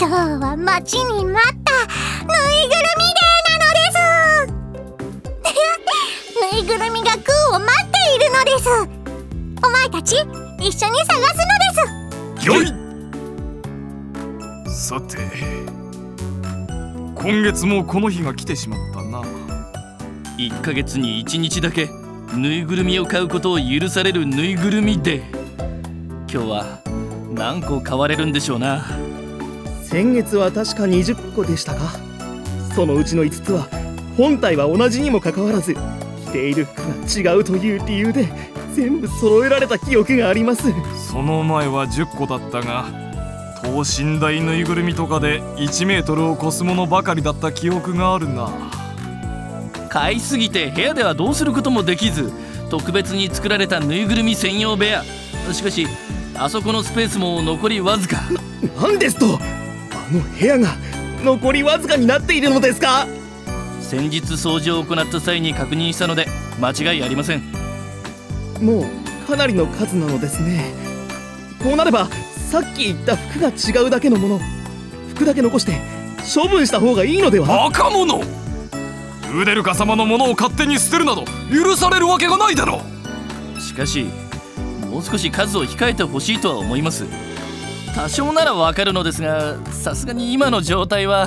今日は待ちに待ったぬいぐるみデーなのですぬいぐるみがグーを待っているのです。お前たち一緒に探すのです。 よい。さて、今月もこの日が来てしまったな。 1ヶ月に1日だけぬいぐるみを買うことを許されるぬいぐるみデー。今日は何個買われるんでしょうな。 先月は確か20個でしたか。そのうちの5つは本体は同じにもかかわらず着ている服が違うという理由で全部揃えられた記憶があります。 その前は10個だったが、等身大ぬいぐるみとかで1メートルを超すものばかりだった記憶があるな。 買いすぎて部屋ではどうすることもできず、特別に作られたぬいぐるみ専用部屋。しかしあそこのスペースも残りわずか。 なんですと、あの部屋が残りわずかになっているのですか。 先日掃除を行った際に確認したので間違いありません。 もうかなりの数なのですね。こうなればさっき言った服が違うだけのもの、服だけ残して処分した方がいいのでは。 バカ者、ウーデルカ様のものを勝手に捨てるなど許されるわけがないだろう。 しかしもう少し数を控えてほしいとは思います。多少ならわかるのですが、さすがに今の状態は。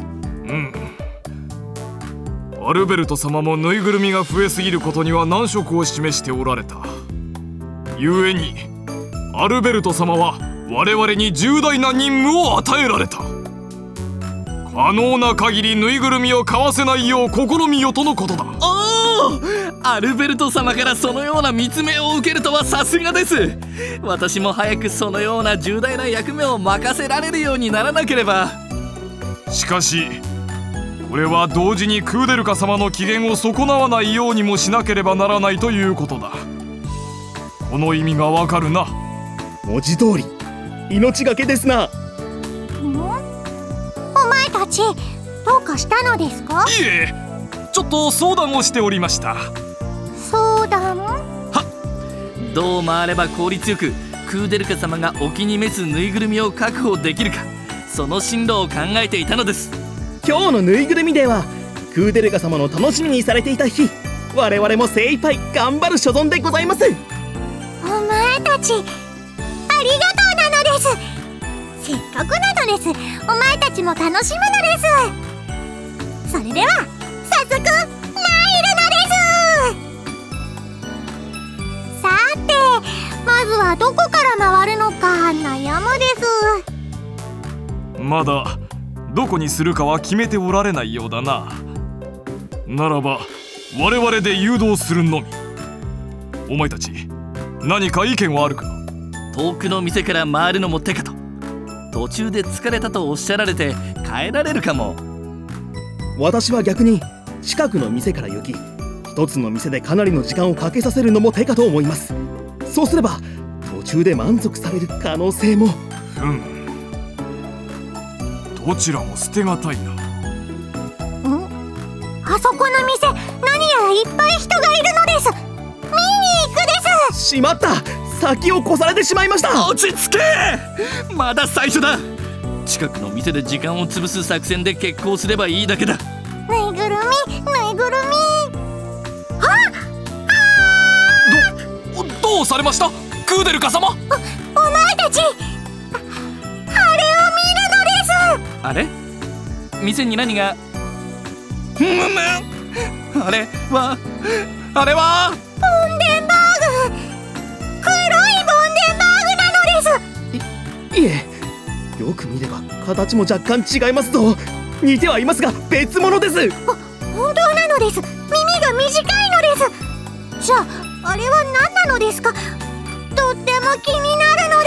アルベルト様もぬいぐるみが増えすぎることには難色を示しておられた。故にアルベルト様は我々に重大な任務を与えられた。可能な限りぬいぐるみを買わせないよう試みよとのことだ。 おお、アルベルト様からそのような見つめを受けるとはさすがです。私も早くそのような重大な役目を任せられるようにならなければ。 しかしこれは同時にクーデルカ様の機嫌を損なわないようにもしなければならないということだ。この意味がわかるな。 文字通り命がけですな。 お前たちどうかしたのですか。 いえ、ちょっと相談をしておりました。 相談？ どう回れば効率よくクーデルカ様がお気に召すぬいぐるみを確保できるか、その進路を考えていたのです。 今日のぬいぐるみデーはクーデルカ様の楽しみにされていた日、我々も精一杯頑張る所存でございます。 お前たちありがとうなのです。せっかくなのです。お前たちも楽しむのです。それでは早速参るのです。さて、まずはどこから回るのか悩むです。 まだどこにするかは決めておられないようだな。ならば我々で誘導するのみ。お前たち何か意見はあるか。 遠くの店から回るのも手かと。途中で疲れたとおっしゃられて帰られるかも。 私は逆に近くの店から行き、一つの店でかなりの時間をかけさせるのも手かと思います。そうすれば途中で満足される可能性も。 どちらも捨てがたいな。 あそこの店、何やらいっぱい人がいるのです。見に行くです。 しまった、先を越されてしまいました。 落ち着け、まだ最初だ。近くの店で時間を潰す作戦で決行すればいいだけだ。 ぬいぐるみ、ぬいぐるみ。 どうされましたクーデルカ様。 お前たち、あれを見るのです。 あれ、店に何が。あれはボンデンバーグ、黒いボンデンバーグなのです。 いえ、よく見れば形も若干違いますぞ。似てはいますが別物です。 本当なのです。耳が短いのです。じゃああれは何なのですか。とっても気になるのです。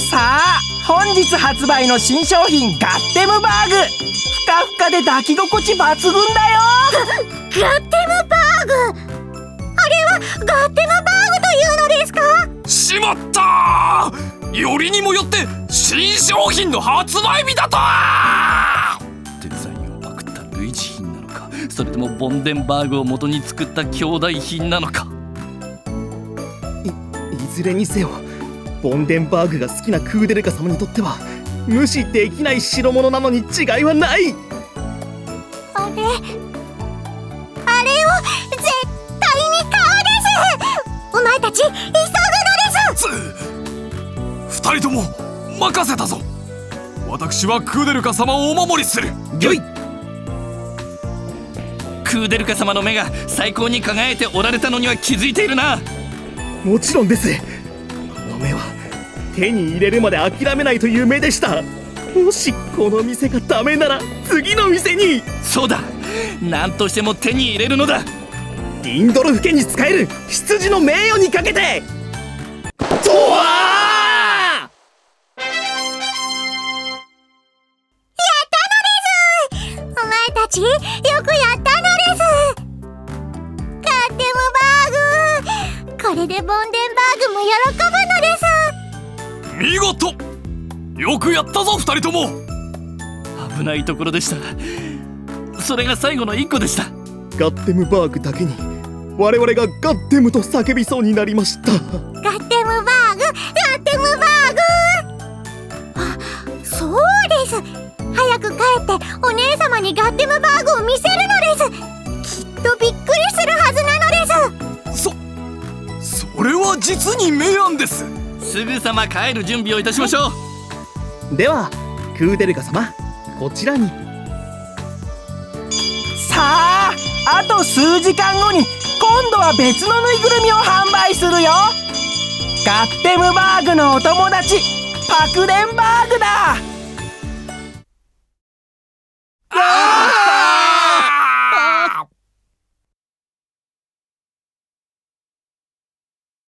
さあ、本日発売の新商品ガッテムバーグ、ふかふかで抱き心地抜群だよ。 ガッテムバーグ、あれはガッテムバーグというのですか。 しまったー、よりにもよって新商品の発売日だと。 デザインをパクった類似品なのか、それともボンデンバーグを元に作った兄弟品なのか。 いずれにせよボンデンバーグが好きなクーデルカ様にとっては無視できない代物なのに違いはない。 あれを絶対に買うです。お前たち急ぐのです。 2人とも任せたぞ。私はクーデルカ様をお守りする。 よい。クーデルカ様の目が最高に輝いておられたのには気づいているな。 もちろんです。あの目は手に入れるまで諦めないという目でした。もしこの店がダメなら次の店に。 そうだ、何としても手に入れるのだ。 リンドルフ家に仕える羊の名誉にかけて。とわお前たちよくやったのです。ガッテムバーグ、これでボンデンバーグも喜ぶのです。 見事、よくやったぞ2人とも。 危ないところでした。それが最後の1個でした。 ガッテムバーグだけに我々がガッテムと叫びそうになりました。 ガッテムバーグ、ガッテムバーグ。あ、そうです。早く帰ってお姉様にガッテムバーグを見せるのです。きっとびっくりするはずなのです。 それは実に明暗です。 すぐさま帰る準備をいたしましょう。 ではクーデルカ様、こちらに。 さあ、あと数時間後に今度は別のぬいぐるみを販売するよ。ガッテムバーグのお友達、パクデンバーグだ。